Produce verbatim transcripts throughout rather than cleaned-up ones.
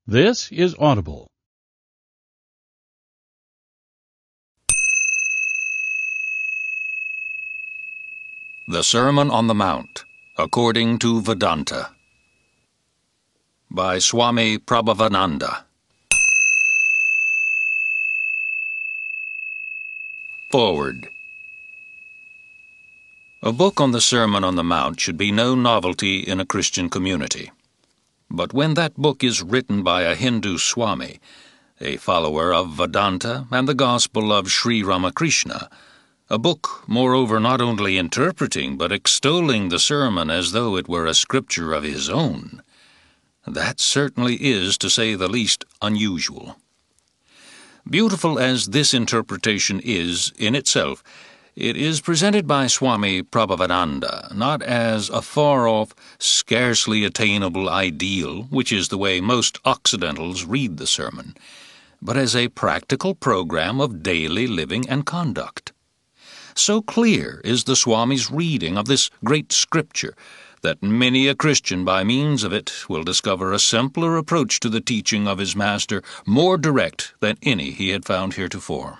This is Audible. The Sermon on the Mount, According to Vedanta, by Swami Prabhavananda. Forward. A book on the Sermon on the Mount should be no novelty in a Christian community. But when that book is written by a Hindu Swami, a follower of Vedanta and the Gospel of Sri Ramakrishna, a book, moreover, not only interpreting but extolling the sermon as though it were a scripture of his own, that certainly is, to say the least, unusual. Beautiful as this interpretation is in itself, it is presented by Swami Prabhavananda not as a far-off, scarcely attainable ideal, which is the way most Occidentals read the sermon, but as a practical program of daily living and conduct. So clear is the Swami's reading of this great scripture that many a Christian by means of it will discover a simpler approach to the teaching of his master, more direct than any he had found heretofore.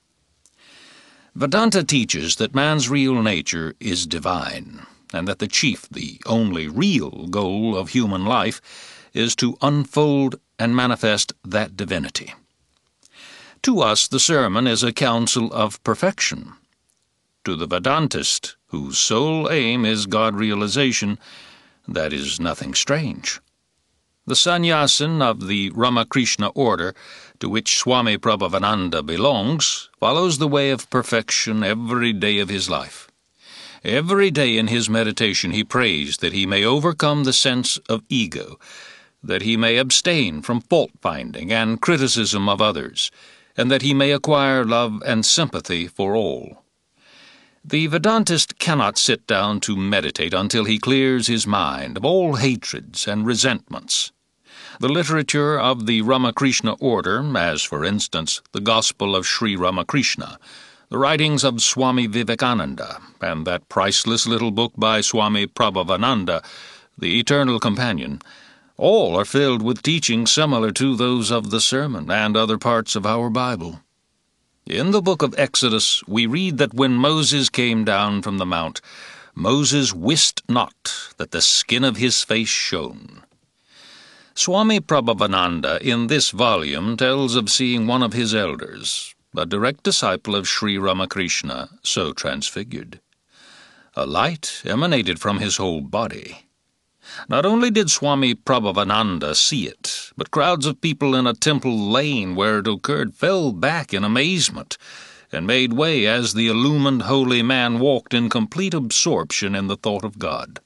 Vedanta teaches that man's real nature is divine, and that the chief, the only real goal of human life is to unfold and manifest that divinity. To us, the sermon is a counsel of perfection. To the Vedantist, whose sole aim is God-realization, that is nothing strange. The sannyasin of the Ramakrishna order, to which Swami Prabhavananda belongs, follows the way of perfection every day of his life. Every day in his meditation he prays that he may overcome the sense of ego, that he may abstain from fault-finding and criticism of others, and that he may acquire love and sympathy for all. The Vedantist cannot sit down to meditate until he clears his mind of all hatreds and resentments. The literature of the Ramakrishna order, as for instance the Gospel of Sri Ramakrishna, the writings of Swami Vivekananda, and that priceless little book by Swami Prabhavananda, The Eternal Companion, all are filled with teachings similar to those of the sermon and other parts of our Bible. In the book of Exodus we read that when Moses came down from the mount, Moses wist not that the skin of his face shone. Swami Prabhavananda in this volume tells of seeing one of his elders, a direct disciple of Sri Ramakrishna, so transfigured. A light emanated from his whole body. Not only did Swami Prabhavananda see it, but crowds of people in a temple lane where it occurred fell back in amazement and made way as the illumined holy man walked in complete absorption in the thought of God.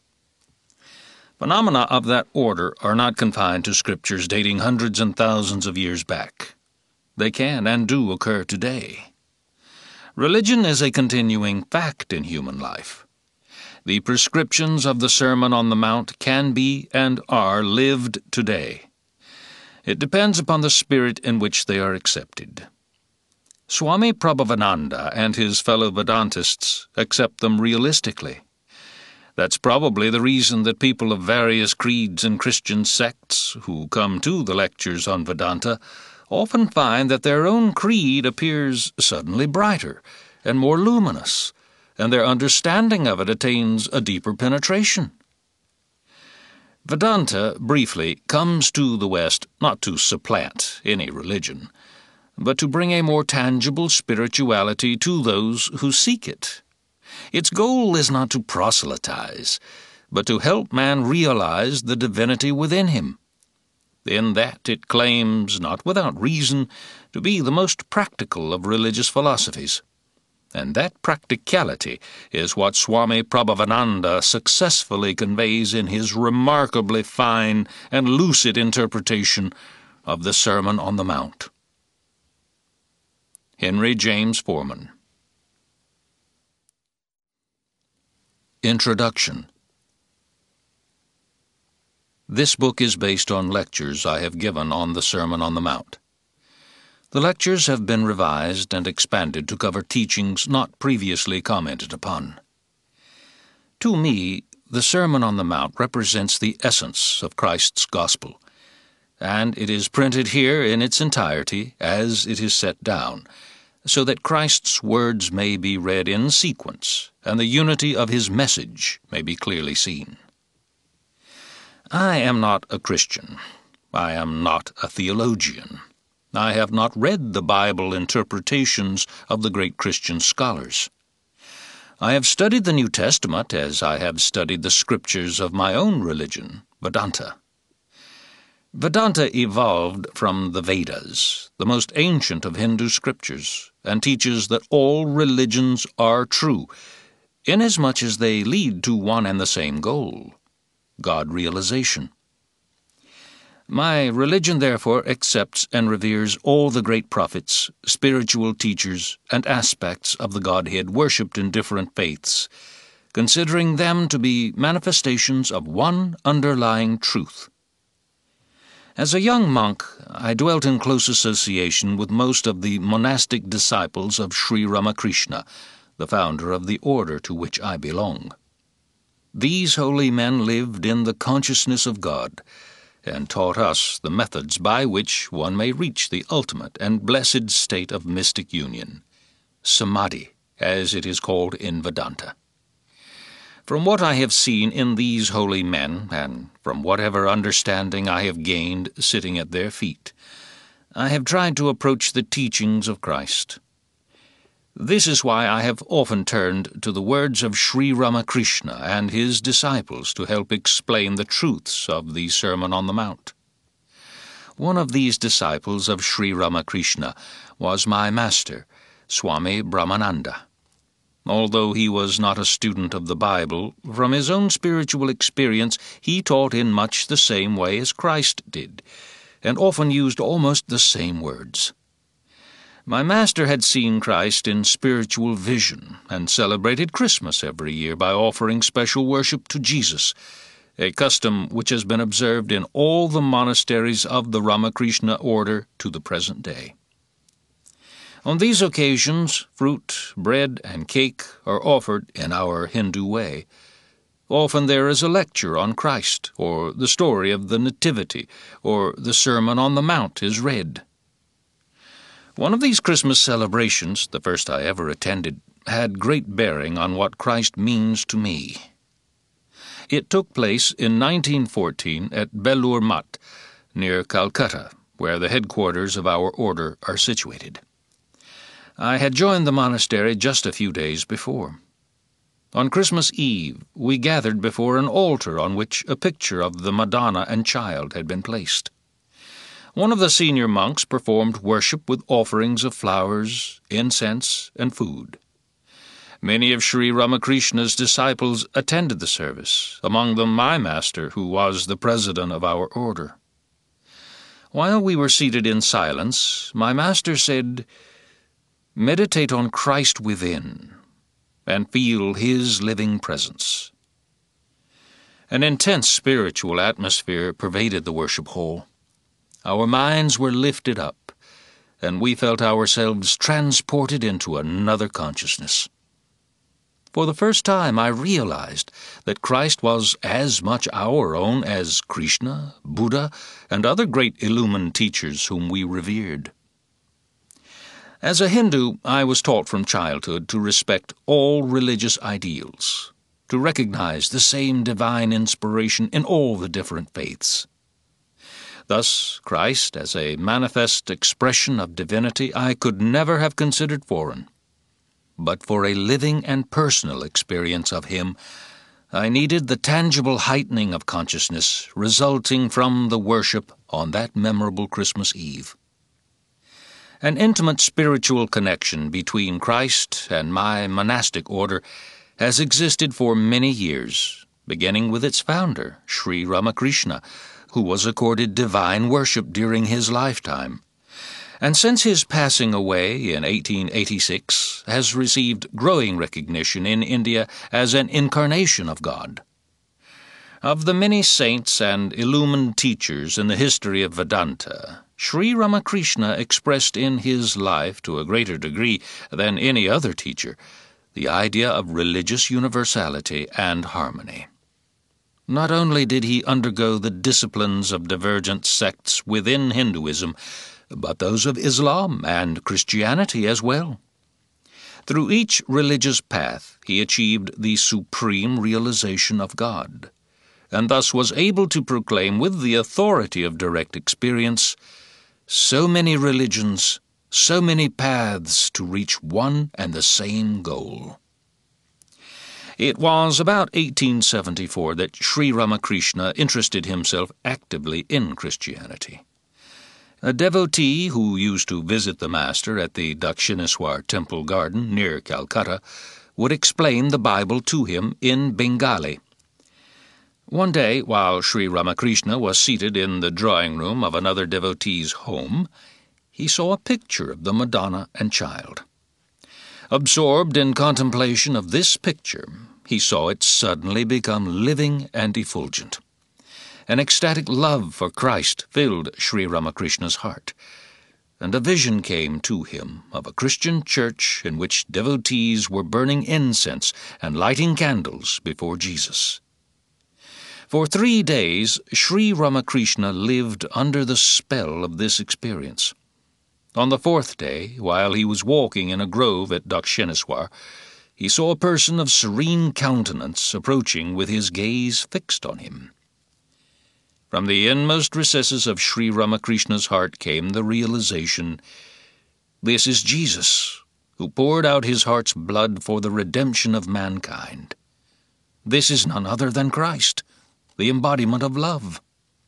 Phenomena of that order are not confined to scriptures dating hundreds and thousands of years back. They can and do occur today. Religion is a continuing fact in human life. The prescriptions of the Sermon on the Mount can be and are lived today. It depends upon the spirit in which they are accepted. Swami Prabhavananda and his fellow Vedantists accept them realistically. That's probably the reason that people of various creeds and Christian sects who come to the lectures on Vedanta often find that their own creed appears suddenly brighter and more luminous, and their understanding of it attains a deeper penetration. Vedanta, briefly, comes to the West not to supplant any religion, but to bring a more tangible spirituality to those who seek it. Its goal is not to proselytize, but to help man realize the divinity within him. In that it claims, not without reason, to be the most practical of religious philosophies. And that practicality is what Swami Prabhavananda successfully conveys in his remarkably fine and lucid interpretation of the Sermon on the Mount. Henry James Forman. Introduction. This book is based on lectures I have given on the Sermon on the Mount. The lectures have been revised and expanded to cover teachings not previously commented upon. To me, the Sermon on the Mount represents the essence of Christ's gospel. and it is printed here in its entirety as it is set down, so that Christ's words may be read in sequence, and the unity of his message may be clearly seen. I am not a Christian. I am not a theologian. I have not read the Bible interpretations of the great Christian scholars. I have studied the New Testament as I have studied the scriptures of my own religion, Vedanta. Vedanta evolved from the Vedas, the most ancient of Hindu scriptures, and teaches that all religions are true, inasmuch as they lead to one and the same goal, God realization. My religion, therefore, accepts and reveres all the great prophets, spiritual teachers, and aspects of the Godhead worshipped in different faiths, considering them to be manifestations of one underlying truth. As a young monk, I dwelt in close association with most of the monastic disciples of Sri Ramakrishna, the founder of the order to which I belong. These holy men lived in the consciousness of God, and taught us the methods by which one may reach the ultimate and blessed state of mystic union, samadhi, as it is called in Vedanta. From what I have seen in these holy men, and from whatever understanding I have gained sitting at their feet, I have tried to approach the teachings of Christ. This is why I have often turned to the words of Sri Ramakrishna and his disciples to help explain the truths of the Sermon on the Mount. One of these disciples of Sri Ramakrishna was my master, Swami Brahmananda. Although he was not a student of the Bible, from his own spiritual experience he taught in much the same way as Christ did, and often used almost the same words. My master had seen Christ in spiritual vision and celebrated Christmas every year by offering special worship to Jesus, a custom which has been observed in all the monasteries of the Ramakrishna order to the present day. On these occasions, fruit, bread, and cake are offered in our Hindu way. Often there is a lecture on Christ, or the story of the Nativity, or the Sermon on the Mount is read. One of these Christmas celebrations, the first I ever attended, had great bearing on what Christ means to me. It took place in nineteen fourteen at Belur Math, near Calcutta, where the headquarters of our order are situated. I had joined the monastery just a few days before. On Christmas Eve, we gathered before an altar on which a picture of the Madonna and Child had been placed. One of the senior monks performed worship with offerings of flowers, incense, and food. Many of Sri Ramakrishna's disciples attended the service, among them my master, who was the president of our order. While we were seated in silence, my master said, "Meditate on Christ within, and feel his living presence." An intense spiritual atmosphere pervaded the worship hall. Our minds were lifted up, and we felt ourselves transported into another consciousness. For the first time I realized that Christ was as much our own as Krishna, Buddha, and other great illumined teachers whom we revered. As a Hindu, I was taught from childhood to respect all religious ideals, to recognize the same divine inspiration in all the different faiths. Thus, Christ, as a manifest expression of divinity, I could never have considered foreign. But for a living and personal experience of him, I needed the tangible heightening of consciousness resulting from the worship on that memorable Christmas Eve. An intimate spiritual connection between Christ and my monastic order has existed for many years, beginning with its founder, Sri Ramakrishna, who was accorded divine worship during his lifetime, and since his passing away in eighteen eighty-six has received growing recognition in India as an incarnation of God. Of the many saints and illumined teachers in the history of Vedanta, Sri Ramakrishna expressed in his life, to a greater degree than any other teacher, the idea of religious universality and harmony. Not only did he undergo the disciplines of divergent sects within Hinduism, but those of Islam and Christianity as well. Through each religious path he achieved the supreme realization of God, and thus was able to proclaim with the authority of direct experience, "So many religions, so many paths to reach one and the same goal." It was about eighteen seventy-four that Sri Ramakrishna interested himself actively in Christianity. A devotee who used to visit the master at the Dakshineswar temple garden near Calcutta would explain the Bible to him in Bengali. One day, while Sri Ramakrishna was seated in the drawing-room of another devotee's home, he saw a picture of the Madonna and Child. Absorbed in contemplation of this picture, he saw it suddenly become living and effulgent. An ecstatic love for Christ filled Sri Ramakrishna's heart, and a vision came to him of a Christian church in which devotees were burning incense and lighting candles before Jesus. For three days, Sri Ramakrishna lived under the spell of this experience. On the fourth day, while he was walking in a grove at Dakshineswar, he saw a person of serene countenance approaching with his gaze fixed on him. From the inmost recesses of Sri Ramakrishna's heart came the realization, this is Jesus, who poured out his heart's blood for the redemption of mankind. This is none other than Christ, the embodiment of love.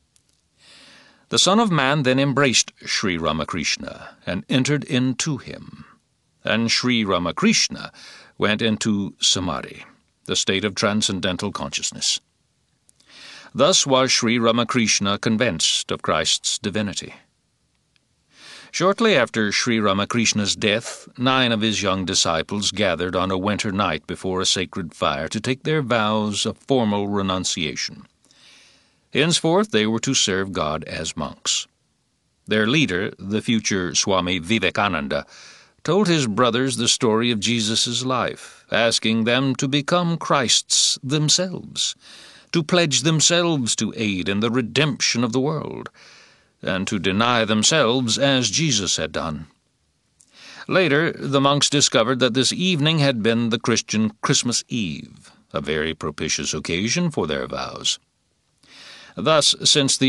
The Son of Man then embraced Sri Ramakrishna and entered into him, and Sri Ramakrishna went into Samadhi, the state of transcendental consciousness. Thus was Sri Ramakrishna convinced of Christ's divinity. Shortly after Sri Ramakrishna's death, nine of his young disciples gathered on a winter night before a sacred fire to take their vows of formal renunciation. Henceforth they were to serve God as monks. Their leader, the future Swami Vivekananda, told his brothers the story of Jesus' life, asking them to become Christs themselves, to pledge themselves to aid in the redemption of the world, and to deny themselves as Jesus had done. Later, the monks discovered that this evening had been the Christian Christmas Eve, a very propitious occasion for their vows. Thus, since the